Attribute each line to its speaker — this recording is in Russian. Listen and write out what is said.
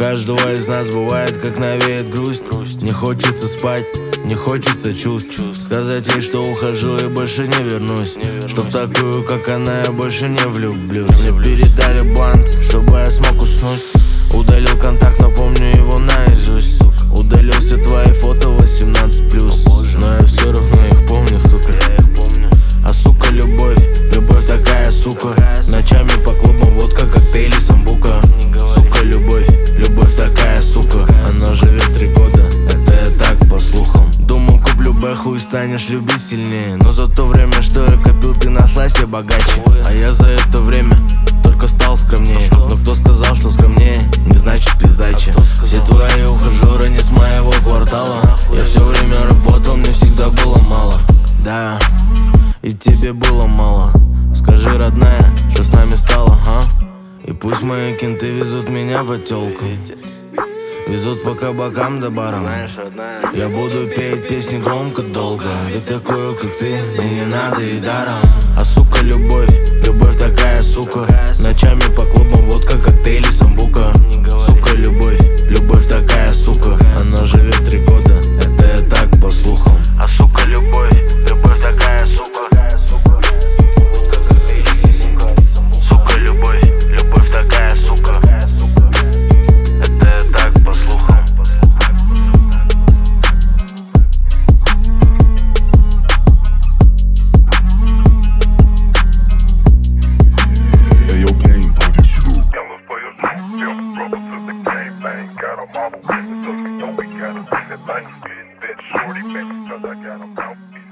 Speaker 1: каждого из нас бывает, как навеет грусть. Не хочется спать, не хочется чувств. Сказать ей, что ухожу и больше не вернусь, чтоб такую, как она, я больше не влюблюсь. Мне передали блант, чтобы я смог уснуть. Удалил контакт, но помню его наизусть. Удалил все твои фото 18+, но я все равно их помню, сука. А сука, любовь, любовь такая, сука. Ночами по клубам водка, коктейли, самбука. Сука, любовь, любовь такая, сука. Она живет 3 года, это я так по слухам. Думал, куплю бэху и станешь любить сильнее, но за то время, что я копил, ты нашла себе богаче. А я за это время только стал скромнее. Но кто сказал, что скромнее, не значит пиздача. Все твои ухажеры не с моего квартала. Я все время работал, мне всегда было мало. Да, и тебе было мало. Скажи, родная, что с нами стало, а? И пусть мои кенты везут меня по тёлкам, везут по кабакам до барам. Я буду петь песни громко, долго. Ведь такую, как ты, мне не надо и даром. А сука, любовь, любовь такая, сука. Ночами по клубам водка, коктейли, самбука. Сука, любовь, любовь такая, сука. Она живет 3 года, это я так по слухам. А сука, любовь, любовь такая, сука. Водка, коктейли, самбука. Сука, любовь, любовь такая, сука. Это я так по слухам.
Speaker 2: Got a marble, so we don't be gotta see that life. Get that shorty, baby, cause I got 'em out.